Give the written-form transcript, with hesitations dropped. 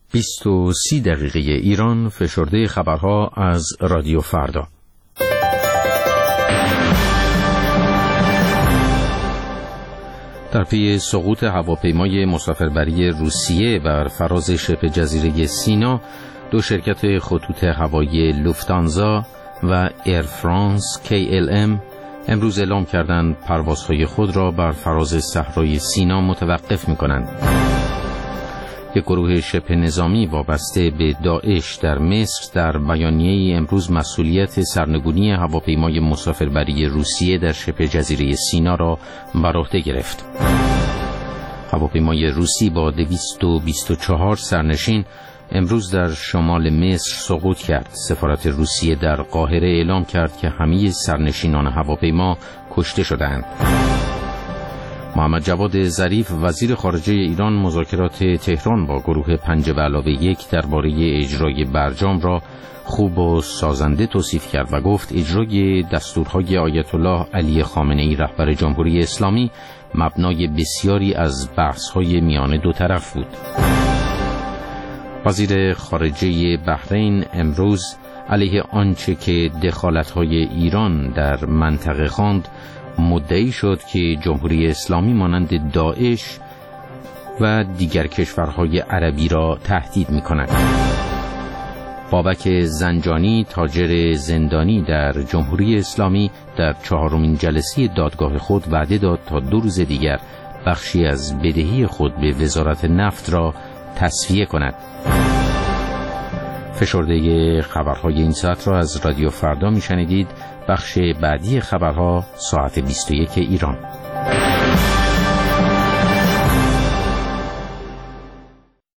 20:30 دقیقه ایران، فشرده خبرها از رادیو فردا. در پی سقوط هواپیمای مسافربری روسیه بر فراز شبه جزیره سینا، دو شرکت خطوط هوایی لوفتانزا و ایر فرانس KLM امروز اعلام کردند پروازهای خود را بر فراز صحرای سینا متوقف می‌کنند. یک گروه شبه نظامی وابسته به داعش در مصر در بیانیه‌ای امروز مسئولیت سرنگونی هواپیمای مسافربری روسیه در شبه جزیره سینا را بر عهده گرفت. هواپیمای روسی با 224 سرنشین امروز در شمال مصر سقوط کرد. سفارت روسیه در قاهره اعلام کرد که همه سرنشینان هواپیما کشته شدند. محمد جواد ظریف وزیر خارجه ایران مذاکرات تهران با گروه 5+1 درباره اجرای برجام را خوب و سازنده توصیف کرد و گفت اجرای دستورهای آیت الله علی خامنه‌ای رهبر جمهوری اسلامی مبنای بسیاری از بحث‌های میان دو طرف بود. وزیر خارجه بحرین امروز علیه آنچه که دخالت‌های ایران در منطقه خواند مدعی شد که جمهوری اسلامی مانند داعش و دیگر کشورهای عربی را تهدید می‌کند. بابک زنجانی تاجر زندانی در جمهوری اسلامی در 4مین جلسه دادگاه خود وعده داد تا 2 روز دیگر بخشی از بدهی خود به وزارت نفت را تسویه کند. فشرده خبرهای این ساعت را از رادیو فردا میشنیدید. بخش بعدی خبرها ساعت 21 ایران.